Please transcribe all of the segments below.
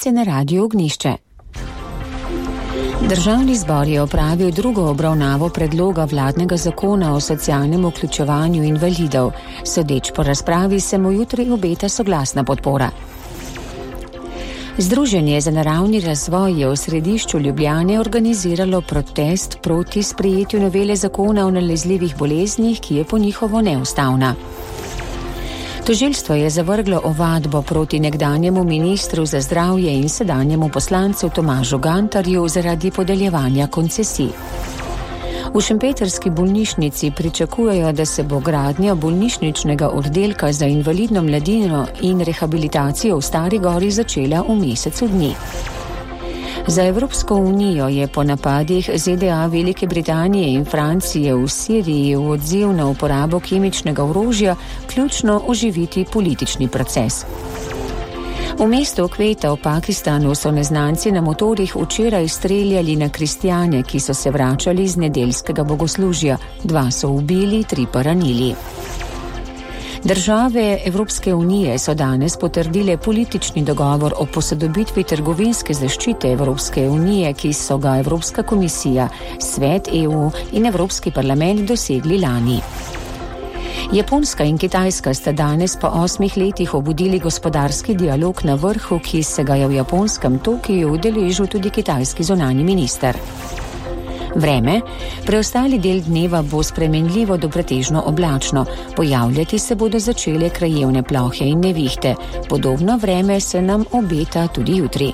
Novice na Radiu Ognjišče. Državni zbor je opravil drugo obravnavo predloga vladnega zakona o socialnem vključevanju invalidov. Sodeč po razpravi se mu jutri obeta soglasna podpora. Združenje za naravni razvoj je v središču Ljubljane organiziralo protest proti sprejetju novele zakona o nalezljivih boleznih, ki je po njihovo neustavna. Tožilstvo je zavrglo ovadbo proti nekdanjemu ministru za zdravje in sedanjemu poslancu Tomažu Gantarju zaradi podeljevanja koncesij. V šempetrski bolnišnici pričakujejo, da se bo gradnja bolnišničnega oddelka za invalidno mladino in rehabilitacijo v Stari Gori začela v mesecu dni. Za Evropsko unijo je po napadih ZDA, Velike Britanije in Francije v Siriji v odziv na uporabo kemičnega orožja ključno oživiti politični proces. V mestu Kveta v Pakistanu so neznanci na motorjih včeraj streljali na kristjane, ki so se vračali z nedeljskega bogoslužja. 2 so ubili, 3 pa ranili. Države Evropske unije so danes potrdile politični dogovor o posodobitvi trgovinske zaščite Evropske unije, ki so ga Evropska komisija, Svet EU in Evropski parlament dosegli lani. Japonska in Kitajska sta danes po 8 letih obudili gospodarski dialog na vrhu, ki se ga je v japonskem Tokiju udeležil tudi kitajski zunanji minister. Vreme. Preostali del dneva bo spremenljivo do pretežno oblačno. Pojavljati se bodo začele krajevne plohe in nevihte. Podobno vreme se nam obeta tudi jutri.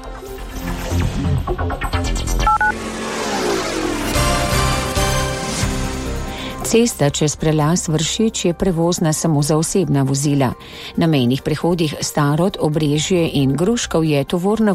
Cesta čez prelaz Vršič je prevozna samo za osebna vozila. Na mejnih prehodih Starod, Obrežje in Gruškovje tovorna